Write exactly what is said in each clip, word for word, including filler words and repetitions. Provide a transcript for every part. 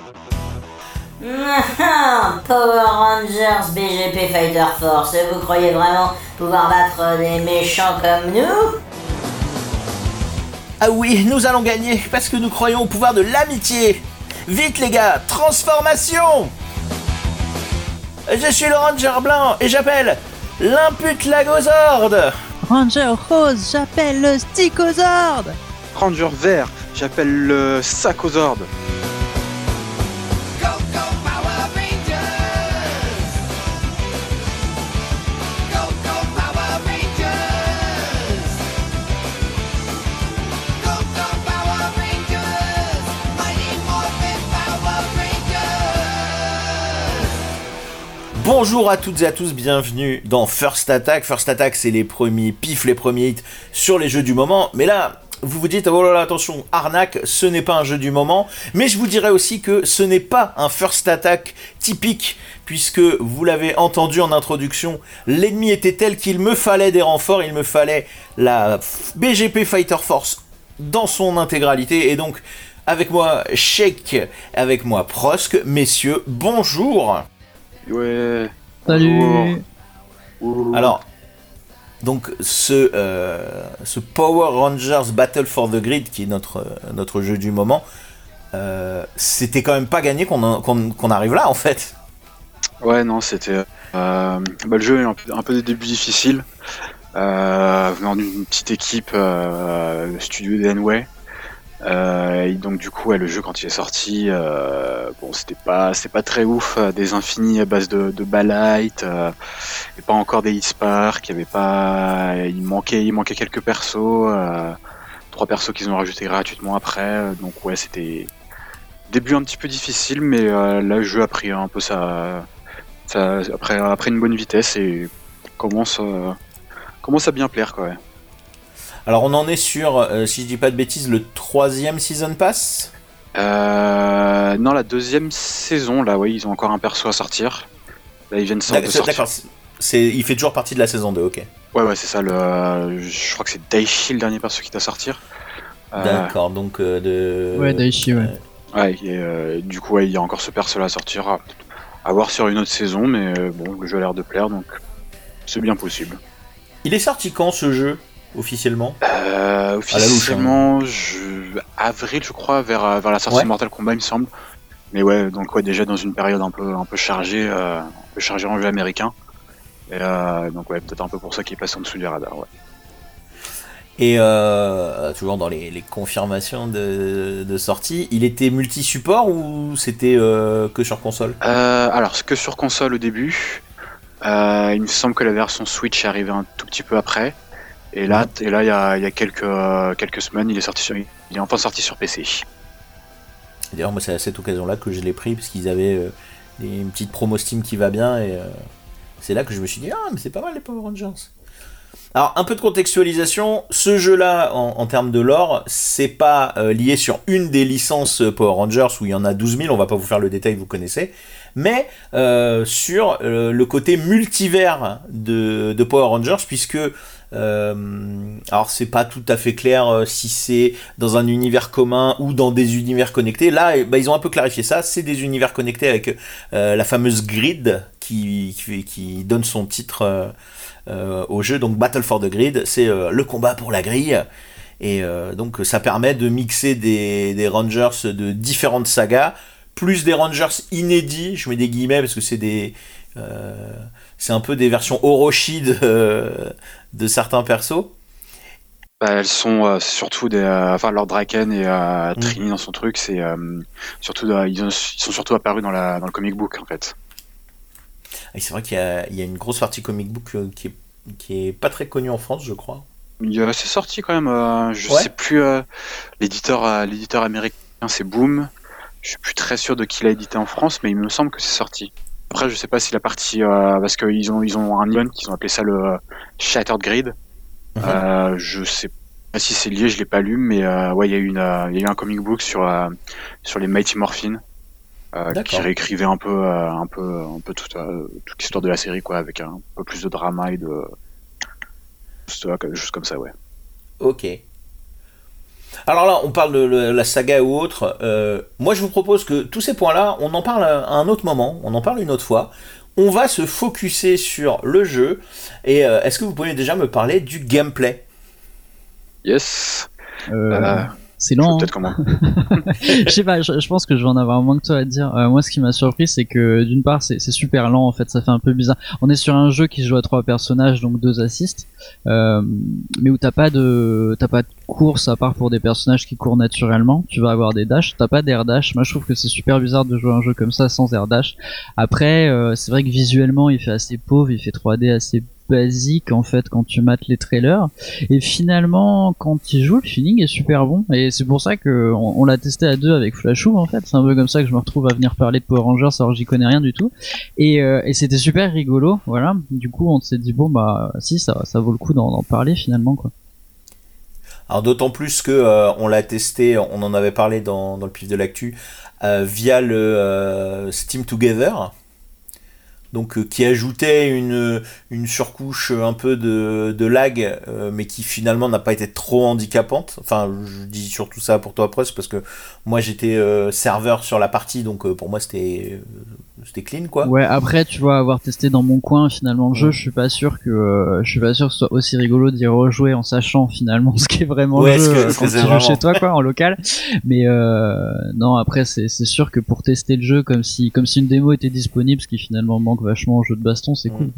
Power Rangers B G P Fighter Force, vous croyez vraiment pouvoir battre des méchants comme nous ? Ah oui, nous allons gagner, parce que nous croyons au pouvoir de l'amitié. Vite les gars, transformation! Je suis le Ranger blanc, et j'appelle l'impute Lagozord. Ranger rose, j'appelle le Stickozord. Ranger vert, j'appelle le Sacozord. Bonjour à toutes et à tous, bienvenue dans First Attack. First Attack, c'est les premiers pifs, les premiers hits sur les jeux du moment. Mais là, vous vous dites, oh là là, attention, arnaque, ce n'est pas un jeu du moment. Mais je vous dirais aussi que ce n'est pas un First Attack typique, puisque vous l'avez entendu en introduction, l'ennemi était tel qu'il me fallait des renforts, il me fallait la B G P Fighter Force dans son intégralité. Et donc, avec moi, Shake, avec moi, Prosk. Messieurs, bonjour. Ouais. Salut. Ouh. Alors, donc ce, euh, ce Power Rangers Battle for the Grid, qui est notre, notre jeu du moment, euh, c'était quand même pas gagné qu'on, en- qu'on, qu'on arrive là en fait. Ouais, non, c'était. Euh, bah, le jeu est un peu, un peu des débuts difficiles. Euh, venant d'une petite équipe, euh, studio d'Enway. Euh, et donc, du coup, ouais, le jeu, quand il est sorti, euh, bon, c'était pas, c'était pas très ouf. euh, Des infinis à base de, de Balight, euh, et pas encore des Spark. Il y avait pas. Il manquait, il manquait quelques persos. Euh, trois persos qu'ils ont rajoutés gratuitement après. euh, Donc, ouais, c'était. Début un petit peu difficile, mais euh, là, le jeu a pris un peu sa. Ça, après, après une bonne vitesse et commence, euh, commence à bien plaire quoi. Ouais. Alors on en est sur, euh, si je dis pas de bêtises, le troisième Season Pass. Euh, non, la deuxième saison, là, oui, ils ont encore un perso à sortir. Là, ils viennent de D'accord, sortir. d'accord, c'est, il fait toujours partie de la saison deux, ok. Ouais, ouais, c'est ça. Le, je crois que c'est Daichi le dernier perso qui doit sortir. Euh, D'accord, donc euh, de... Ouais, Daichi, ouais. ouais, et, euh, du coup, ouais, il y a encore ce perso là à sortir. À, à voir sur une autre saison, mais euh, bon, le jeu a l'air de plaire, donc c'est bien possible. Il est sorti quand ce jeu, officiellement ? Euh, officiellement, je... avril, je crois, vers, euh, vers la sortie Ouais. de Mortal Kombat, il me semble. Mais ouais, donc ouais, déjà dans une période un peu, un peu chargée, euh, un peu chargée en jeu américain. Et euh, donc ouais, peut-être un peu pour ça qu'il passe en dessous du radar. Ouais. Et euh, toujours dans les, les confirmations de, de sortie, il était multi-support ou c'était euh, que sur console ? Euh, alors, ce que sur console au début, euh, il me semble que la version Switch est arrivée un tout petit peu après. Et là, et là, il y a, il y a quelques, euh, quelques semaines, il est sorti sur, il est enfin sorti sur P C. D'ailleurs, moi, c'est à cette occasion-là que je l'ai pris, parce qu'ils avaient euh, une petite promo Steam qui va bien, et euh, c'est là que je me suis dit, ah, mais c'est pas mal les Power Rangers. Alors, un peu de contextualisation, ce jeu-là, en, en termes de lore, c'est pas euh, lié sur une des licences Power Rangers, où il y en a douze mille, on va pas vous faire le détail, vous connaissez, mais euh, sur euh, le côté multivers de, de Power Rangers, puisque Euh, alors c'est pas tout à fait clair euh, si c'est dans un univers commun ou dans des univers connectés. Là, bah, ils ont un peu clarifié ça. C'est des univers connectés avec euh, la fameuse grid qui, qui, qui donne son titre euh, euh, au jeu. Donc Battle for the Grid, c'est euh, le combat pour la grille. Et euh, donc ça permet de mixer des, des Rangers de différentes sagas, plus des Rangers inédits. Je mets des guillemets parce que c'est des... Euh, c'est un peu des versions Orochi de, euh, de certains persos. Bah, elles sont euh, surtout des, euh, enfin Lord Draken et euh, Mm. Trini dans son truc, c'est euh, surtout de- ils, ont- ils sont surtout apparus dans la dans le comic book en fait. Et c'est vrai qu'il y a, il y a une grosse partie comic book euh, qui est, qui est pas très connue en France, je crois. Il, euh, c'est sorti quand même. euh, je Ouais. sais plus euh, l'éditeur euh, l'éditeur américain c'est Boom. Je suis plus très sûr de qui l'a édité en France, mais il me semble que c'est sorti. Après, je sais pas si la partie euh, parce qu'ils ont ils ont un event, ils ont appelé ça le euh, Shattered Grid. Mhm. Euh, je sais pas si c'est lié, je l'ai pas lu, mais euh, ouais, il y a eu une, euh, il y a eu un comic book sur euh, sur les Mighty Morphin euh, qui D'accord. réécrivait un peu euh, un peu un peu toute euh, toute l'histoire de la série quoi, avec un peu plus de drama et de juste, euh, des choses comme ça, ouais. Ok. Alors là, on parle de la saga ou autre. Euh, moi, je vous propose que tous ces points-là, on en parle à un autre moment, on en parle une autre fois. On va se focuser sur le jeu. Et euh, est-ce que vous pouvez déjà me parler du gameplay ? Yes. Euh, Euh, c'est je vais lent. peut-être comment. Je sais pas, je, je pense que je vais en avoir moins que toi à dire. Euh, moi, ce qui m'a surpris, c'est que d'une part, c'est, c'est super lent en fait, ça fait un peu bizarre. On est sur un jeu qui se joue à trois personnages, donc deux assists, euh, mais où t'as pas de, t'as pas de course à part pour des personnages qui courent naturellement. Tu vas avoir des dashs, t'as pas d'air dash. Moi, je trouve que c'est super bizarre de jouer à un jeu comme ça sans air dash. Après, euh, c'est vrai que visuellement, il fait assez pauvre, il fait trois D assez basique en fait quand tu mates les trailers, et finalement quand tu joues, le feeling est super bon, et c'est pour ça que on, on l'a testé à deux avec Flashou en fait. C'est un peu comme ça que je me retrouve à venir parler de Power Rangers alors que j'y connais rien du tout, et, euh, et c'était super rigolo, voilà. Du coup on s'est dit bon bah si ça, ça vaut le coup d'en, d'en parler finalement quoi. Alors d'autant plus que euh, on l'a testé, on en avait parlé dans, dans le pif de l'actu, euh, via le euh, Steam Together, donc euh, qui ajoutait une, une surcouche un peu de, de lag, euh, mais qui finalement n'a pas été trop handicapante. Enfin, je dis surtout ça pour toi, Press, parce que moi j'étais euh, serveur sur la partie, donc euh, pour moi c'était, euh, c'était clean, quoi. Ouais, après tu vois, avoir testé dans mon coin finalement le jeu, je suis pas sûr que euh, je suis pas sûr que ce soit aussi rigolo d'y rejouer en sachant finalement ce qui est vraiment Ouais, le jeu que, euh, quand tu vraiment... joues chez toi quoi, en local. Mais euh, non, après c'est c'est sûr que pour tester le jeu comme si comme si une démo était disponible, ce qui finalement manque vachement au jeu de baston, c'est cool.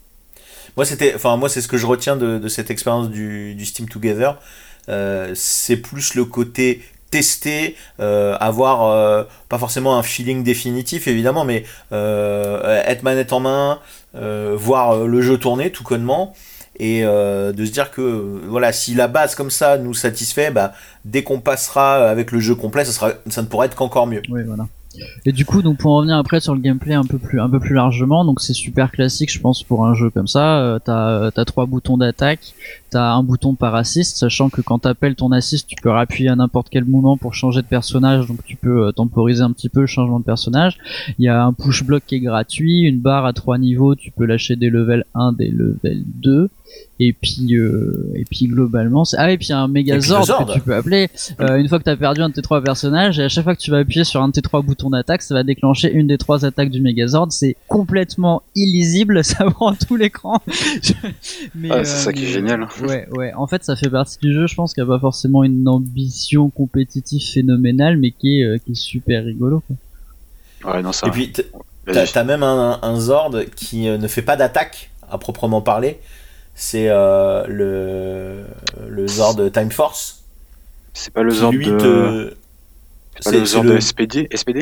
Moi c'était, enfin moi c'est ce que je retiens de, de cette expérience du, du Steam Together, euh, c'est plus le côté tester, euh, avoir euh, pas forcément un feeling définitif évidemment, mais euh, être manette en main, euh, voir le jeu tourner tout connement, et euh, de se dire que voilà, si la base comme ça nous satisfait, bah, dès qu'on passera avec le jeu complet, ça, sera, ça ne pourra être qu'encore mieux. Oui, voilà. Et du coup, donc pour en revenir après sur le gameplay un peu plus un peu plus largement, donc c'est super classique, je pense, pour un jeu comme ça. Euh, t'as t'as trois boutons d'attaque, t'as un bouton par assist, sachant que quand t'appelles ton assist, tu peux appuyer à n'importe quel moment pour changer de personnage, donc tu peux euh, temporiser un petit peu le changement de personnage. Il y a un push block qui est gratuit, une barre à trois niveaux, tu peux lâcher des levels un, des levels deux. Et puis, euh, et puis globalement, c'est... ah et puis il y a un Megazord que tu peux appeler euh, une fois que t'as perdu un de tes trois personnages, et à chaque fois que tu vas appuyer sur un de tes trois boutons d'attaque, ça va déclencher une des trois attaques du Megazord. C'est complètement illisible, ça prend tout l'écran. mais, ah, c'est euh, ça qui est génial. Ouais, ouais. En fait, ça fait partie du jeu, je pense, qui a pas forcément une ambition compétitive phénoménale, mais qui est, euh, qui est super rigolo, quoi. Ouais, non, ça. Et puis t'as, t'as même un, un Zord qui ne fait pas d'attaque à proprement parler. C'est euh, le, le Zord Time Force. C'est pas le Zord de... Te... C'est pas c'est, le Zord le... de S P D, S P D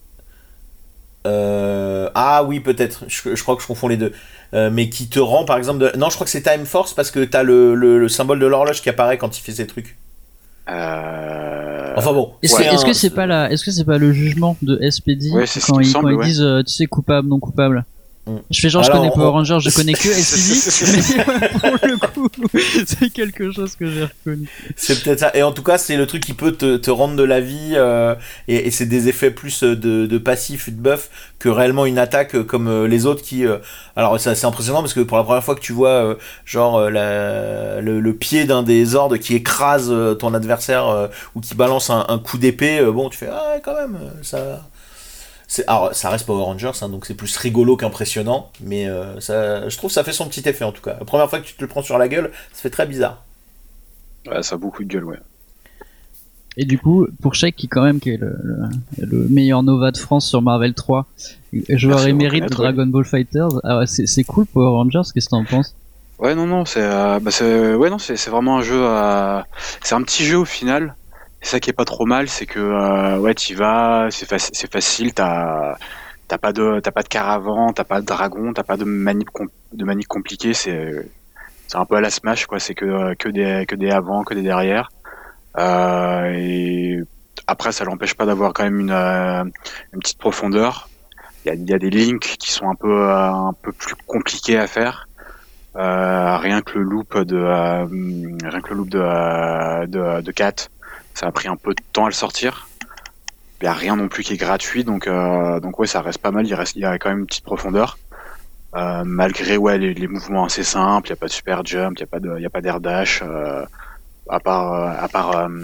euh... Ah oui, peut-être. Je, je crois que je confonds les deux. Euh, mais qui te rend, par exemple... De... Non, je crois que c'est Time Force parce que t'as le, le, le symbole de l'horloge qui apparaît quand il fait ses trucs. Euh... Enfin bon. Est-ce, ouais, que, est-ce un... que c'est pas la, est-ce que c'est pas le jugement de S P D ouais, quand, ils, semble, quand ouais. ils disent, euh, tu sais, coupable, non coupable? Mm. Je fais genre, alors, je connais Power Rangers, je connais que S P D, mais pour le coup, c'est quelque chose que j'ai reconnu. C'est peut-être ça. Et en tout cas, c'est le truc qui peut te, te rendre de la vie, euh, et, et c'est des effets plus de, de passif, de buff, que réellement une attaque comme les autres qui... Euh, alors, c'est assez impressionnant parce que pour la première fois que tu vois, euh, genre, la, le, le pied d'un des Zords qui écrase ton adversaire, euh, ou qui balance un, un coup d'épée, euh, bon, tu fais, ah, quand même, ça... C'est, alors, ça reste Power Rangers, hein, donc c'est plus rigolo qu'impressionnant, mais euh, ça, je trouve que ça fait son petit effet en tout cas. La première fois que tu te le prends sur la gueule, ça fait très bizarre. Ouais, ça a beaucoup de gueule, ouais. Et du coup, pour Shake, qui quand même qui est le, le, le meilleur Nova de France sur Marvel trois, joueur émérite de Dragon ouais. Ball Fighters, ah ouais, c'est, c'est cool Power Rangers, qu'est-ce que t'en penses? Ouais, non, non, c'est, euh, bah c'est, ouais, non, c'est, c'est vraiment un jeu, euh, c'est un petit jeu au final. C'est ça qui est pas trop mal, c'est que euh, ouais, t'y vas, c'est, faci- c'est facile, t'as t'as pas de t'as pas de caravan, t'as pas de dragon, t'as pas de manip com- de manip compliquée, c'est c'est un peu à la Smash quoi, c'est que que des que des avant, que des derrière. Euh, et après ça l'empêche pas d'avoir quand même une euh, une petite profondeur. Il y a il y a des links qui sont un peu euh, un peu plus compliqués à faire. Euh, rien que le loop de euh, rien que le loop de euh, de de Cat. Ça a pris un peu de temps à le sortir. Il n'y a rien non plus qui est gratuit, donc euh, donc ouais, ça reste pas mal. Il reste, il y a quand même une petite profondeur, euh, malgré ouais les, les mouvements assez simples. Il y a pas de super jump, il y a pas de, il y a pas d'air dash. Euh, à part, euh, à part euh,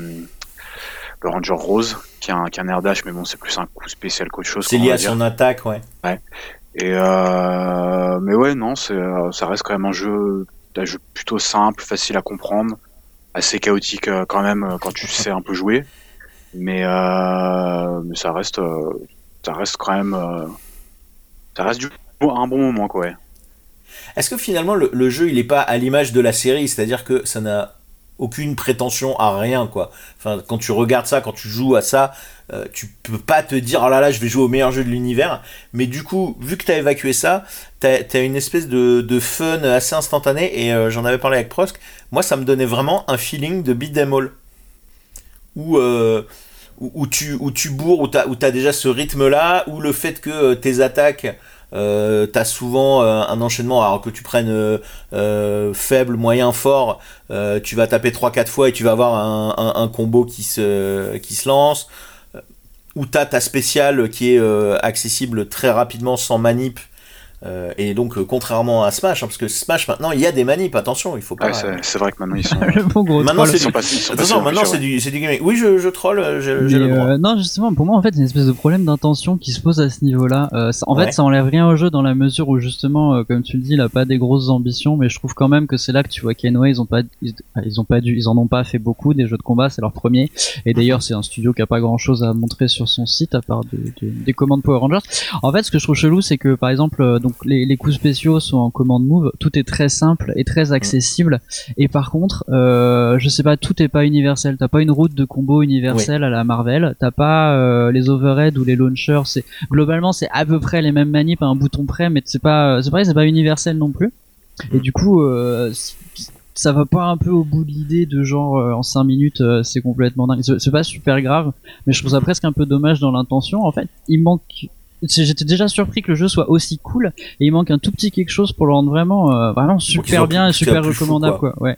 le Ranger Rose, qui a un, qui a un air dash, mais bon, c'est plus un coup spécial qu'autre chose. C'est lié à son attaque, ouais. Ouais. Et euh, mais ouais, non, c'est, ça reste quand même un jeu, un jeu plutôt simple, facile à comprendre, assez chaotique euh, quand même euh, quand tu sais un peu jouer. Mais, euh, mais ça reste, euh, ça reste quand même, euh, ça reste du un bon moment, quoi. Ouais. Est-ce que finalement le, le jeu il est pas à l'image de la série, c'est-à-dire que ça n'a aucune prétention à rien, quoi. Enfin, quand tu regardes ça, quand tu joues à ça, euh, tu peux pas te dire oh là là je vais jouer au meilleur jeu de l'univers, mais du coup vu que t'as évacué ça, t'as, t'as une espèce de, de fun assez instantané, et euh, j'en avais parlé avec Prosk, moi ça me donnait vraiment un feeling de beat 'em all où, euh, où, où tu, où tu bourres, où t'as, où t'as déjà ce rythme là, où le fait que euh, tes attaques Euh, t'as souvent euh, un enchaînement, alors que tu prennes euh, euh, faible, moyen, fort, euh, tu vas taper trois quatre fois et tu vas avoir un, un, un combo qui se, qui se lance, ou t'as ta spéciale qui est euh, accessible très rapidement sans manip. Euh, et donc euh, contrairement à Smash, hein, parce que Smash maintenant il y a des manips, attention, il faut pas. Ouais, c'est, c'est vrai que maintenant ils sont. Le bon gros maintenant troll. c'est Ils sont du... pas- ils sont pas Attention, sûrs, maintenant je c'est vois. du, c'est du gaming. Oui, je, je troll, j'ai, j'ai Mais, le droit. euh, non, justement, pour moi, en fait, il y a une espèce de problème d'intention qui se pose à ce niveau-là. Euh, ça- en Ouais. fait, ça enlève rien au jeu dans la mesure où, justement, euh, comme tu le dis, il a pas des grosses ambitions, mais je trouve quand même que c'est là que tu vois Kenway, ils ont pas, ils, ils ont pas dû, ils en ont pas fait beaucoup des jeux de combat, c'est leur premier. Et d'ailleurs, c'est un studio qui a pas grand-chose à montrer sur son site à part de, de- des commandes Power Rangers. En fait, ce que je trouve chelou, c'est que, par exemple, euh, donc les, les coups spéciaux sont en commande move, tout est très simple et très accessible. Et par contre, euh, je sais pas, tout est pas universel. T'as pas une route de combo universelle à la Marvel. T'as pas euh, les overhead ou les launchers. C'est globalement c'est à peu près les mêmes manips à un bouton près, mais c'est pas, c'est pareil, c'est pas universel non plus. Et du coup, euh, ça va pas un peu au bout de l'idée de genre euh, en cinq minutes euh, c'est complètement dingue. C'est, c'est pas super grave, mais je trouve ça presque un peu dommage dans l'intention. En fait, il manque. J'étais déjà surpris que le jeu soit aussi cool, et il manque un tout petit quelque chose pour le rendre vraiment, euh, vraiment super bien et super recommandable, quoi. Ouais.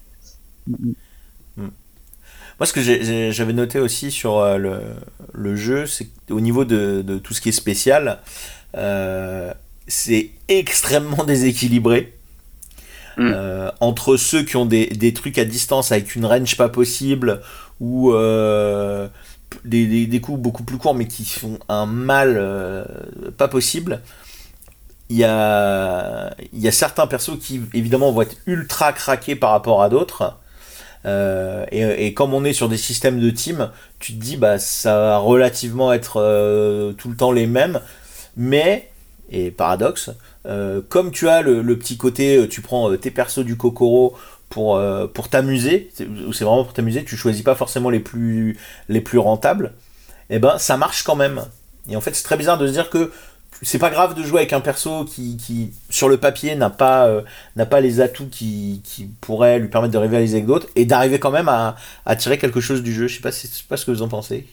Moi, ce que j'ai, j'ai- j'avais noté aussi sur euh, le, le jeu, c'est qu'au niveau de, de tout ce qui est spécial, euh, c'est extrêmement déséquilibré. Mm. Euh, entre ceux qui ont des, des trucs à distance avec une range pas possible, ou euh, des, des, des coups beaucoup plus courts mais qui font un mal euh, pas possible. Il y a, il y a certains persos qui évidemment vont être ultra craqués par rapport à d'autres. Euh, et, et comme on est sur des systèmes de team, tu te dis bah ça va relativement être euh, tout le temps les mêmes, mais, et paradoxe, euh, comme tu as le, le petit côté, tu prends euh, tes persos du Kokoro pour, euh, pour t'amuser, c'est, c'est vraiment pour t'amuser, tu choisis pas forcément les plus, les plus rentables, et ben ça marche quand même. Et en fait c'est très bizarre de se dire que c'est pas grave de jouer avec un perso qui, qui sur le papier n'a pas, euh, n'a pas les atouts qui, qui pourraient lui permettre de rivaliser avec d'autres, et d'arriver quand même à, à tirer quelque chose du jeu. Je sais pas, si, je sais pas ce que vous en pensez.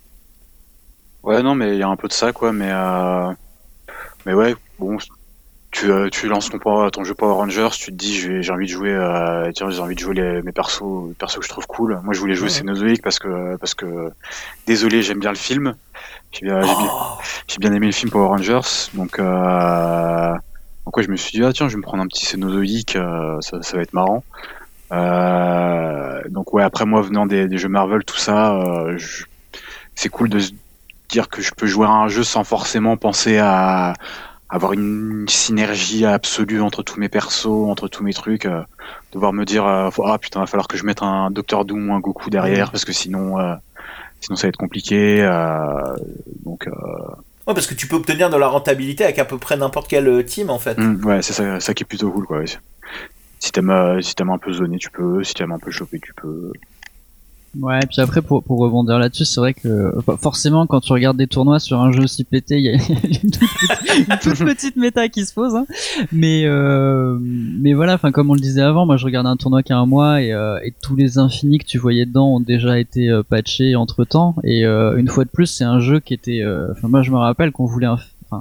Ouais, non, mais il y a un peu de ça, quoi. Mais, euh... mais ouais, bon, tu, euh, tu lances ton, power- ton jeu Power Rangers, tu te dis, j'ai, j'ai envie de jouer, euh, tiens, j'ai envie de jouer les, mes persos, les persos que je trouve cool. Moi, je voulais jouer Ouais. Cénozoïque parce que, parce que, désolé, j'aime bien le film. J'ai bien, j'ai bien, Oh, j'ai bien aimé le film Power Rangers, donc, euh... donc ouais, je me suis dit, ah tiens, je vais me prendre un petit Cénozoïque, euh, ça, ça va être marrant. Euh... Donc ouais, après moi, venant des, des jeux Marvel, tout ça, euh, je... c'est cool de se dire que je peux jouer à un jeu sans forcément penser à avoir une synergie absolue entre tous mes persos, entre tous mes trucs, euh, devoir me dire euh, ah putain, va falloir que je mette un Docteur Doom ou un Goku derrière parce que sinon euh, sinon ça va être compliqué. Euh, donc euh, ouais, parce que tu peux obtenir de la rentabilité avec à peu près n'importe quel team en fait. hum, ouais, c'est ça, ça qui est plutôt cool, quoi. Ouais. Si t'aimes euh, si t'aimes un peu zoner, tu peux. Si t'aimes un peu choper, tu peux. Ouais, et puis après, pour, pour rebondir là-dessus, c'est vrai que enfin, forcément, quand tu regardes des tournois sur un jeu aussi pété, il y a une toute petite, une toute petite méta qui se pose. Hein. Mais euh, mais voilà, enfin comme on le disait avant, moi je regardais un tournoi qui a un mois et, euh, et tous les infinis que tu voyais dedans ont déjà été euh, patchés entre temps. Et euh, une fois de plus, c'est un jeu qui était. Enfin euh, moi je me rappelle qu'on voulait un,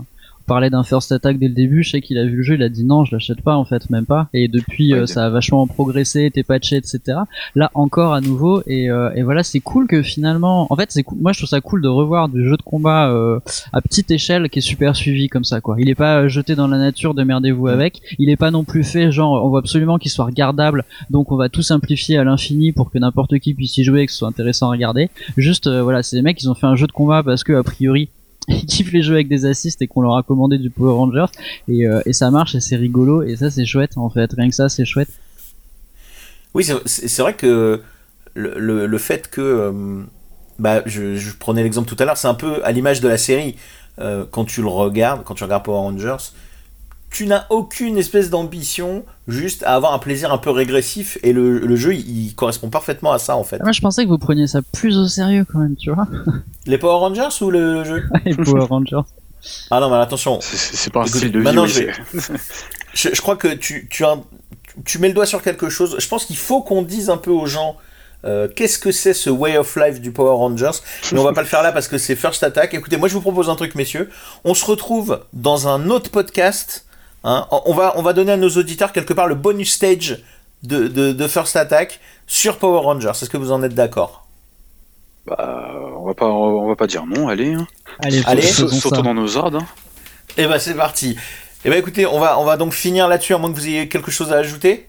parlait d'un first attack dès le début, je sais qu'il a vu le jeu, il a dit non, je l'achète pas en fait, même pas. Et depuis, ouais, euh, ça a vachement progressé, été patché, et cetera. Là encore à nouveau, et, euh, et voilà, c'est cool que finalement, en fait, c'est cool. Moi, je trouve ça cool de revoir du jeu de combat euh, à petite échelle qui est super suivi comme ça, quoi. Il est pas jeté dans la nature, démerdez-vous avec. Il est pas non plus fait genre, on veut absolument qu'il soit regardable, donc on va tout simplifier à l'infini pour que n'importe qui puisse y jouer et que ce soit intéressant à regarder. Juste, euh, voilà, c'est des mecs, ils ont fait un jeu de combat parce que a priori ils kiffent les jeux avec des assists et qu'on leur a commandé du Power Rangers et, euh, et ça marche et c'est rigolo et ça c'est chouette en fait, rien que ça c'est chouette. Oui, c'est, c'est vrai que le, le, le fait que euh, bah, je, je prenais l'exemple tout à l'heure, c'est un peu à l'image de la série, euh, quand tu le regardes, quand tu regardes Power Rangers, tu n'as aucune espèce d'ambition, juste à avoir un plaisir un peu régressif, et le, le jeu il, il correspond parfaitement à ça en fait. Moi je pensais que vous preniez ça plus au sérieux quand même, tu vois. Les Power Rangers ou le, le jeu? Les Power Rangers. Ah non mais attention, c'est, c'est, c'est pas un style de vie. Je, je, je crois que tu, tu, as, tu mets le doigt sur quelque chose. Je pense qu'il faut qu'on dise un peu aux gens Euh, qu'est-ce que c'est ce way of life du Power Rangers, mais on va pas le faire là parce que c'est First Attack. Écoutez, moi je vous propose un truc, messieurs, on se retrouve dans un autre podcast, hein. on, va, on va donner à nos auditeurs quelque part le bonus stage de, de, de First Attack sur Power Rangers. Est-ce que vous en êtes d'accord? Bah, on va pas, on va pas dire non, allez, hein. Allez, allez surtout dans nos ordres, hein. Et bah c'est parti. Et bah écoutez, on va, on va donc finir là-dessus, à moins que vous ayez quelque chose à ajouter.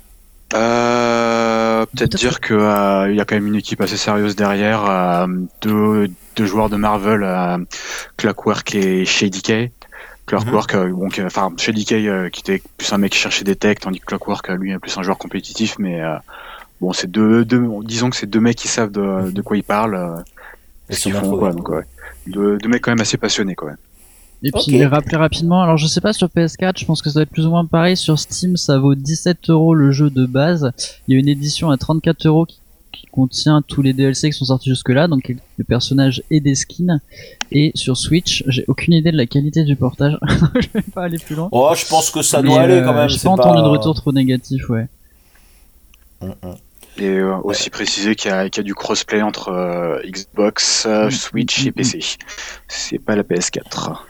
Euh, peut-être Tout dire qu'il euh, y a quand même une équipe assez sérieuse derrière, euh, deux, deux joueurs de Marvel, euh, Clockwork et Shady K. Clockwork, mm-hmm. euh, bon, enfin Shady K euh, qui était plus un mec qui cherchait des techs, tandis que Clockwork lui est plus un joueur compétitif, mais euh, bon c'est deux, deux, disons que c'est deux mecs qui savent de, de quoi ils parlent, euh, ce qu'ils font, quoi, donc ouais, deux, deux mecs quand même assez passionnés quand même. Et puis, okay. rappeler rapidement, alors je sais pas sur P S quatre, je pense que ça doit être plus ou moins pareil. Sur Steam, ça vaut dix-sept euros le jeu de base. Il y a une édition à trente-quatre euros qui, qui contient tous les D L C qui sont sortis jusque-là, donc les personnages et des skins. Et sur Switch, j'ai aucune idée de la qualité du portage. Je vais pas aller plus loin. Oh, je pense que ça doit Mais, aller quand même. Euh, j'ai pas entendu de retour trop négatif, ouais. Mm-mm. Et euh, aussi ouais. préciser qu'il y, a, qu'il y a du crossplay entre euh, Xbox, euh, Switch et P C. C'est pas la P S quatre.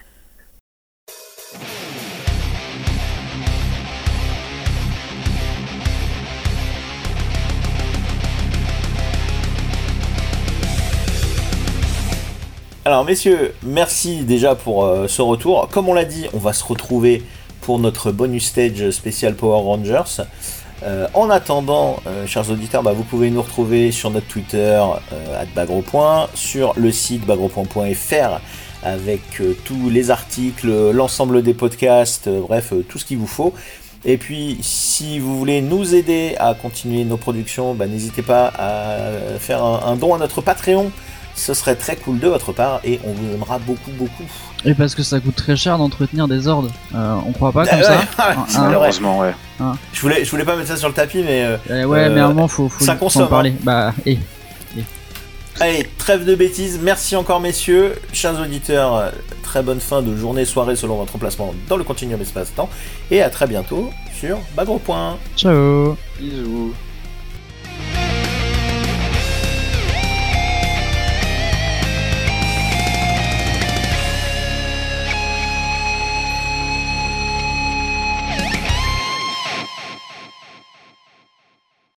Alors messieurs, merci déjà pour euh, ce retour. Comme on l'a dit, on va se retrouver pour notre bonus stage spécial Power Rangers. Euh, en attendant, euh, chers auditeurs, bah, vous pouvez nous retrouver sur notre Twitter euh, arobase bagropoint, sur le site bagropoint point f r avec euh, tous les articles, l'ensemble des podcasts, euh, bref, euh, tout ce qu'il vous faut. Et puis, si vous voulez nous aider à continuer nos productions, bah, n'hésitez pas à faire un, un don à notre Patreon. Ce serait très cool de votre part et on vous aimera beaucoup beaucoup. Et parce que ça coûte très cher d'entretenir des ordres, euh, on croit pas comme euh, ça. Ouais, hein, malheureusement ouais. Hein. Je voulais je voulais pas mettre ça sur le tapis mais. Euh, euh, ouais mais à un moment faut, faut, ça faut consomme, en parler. hein. Bah et. Allez, trêve de bêtises, merci encore messieurs, chers auditeurs, très bonne fin de journée, soirée selon votre emplacement dans le continuum espace-temps et à très bientôt sur Bagropoint. Ciao. Bisous.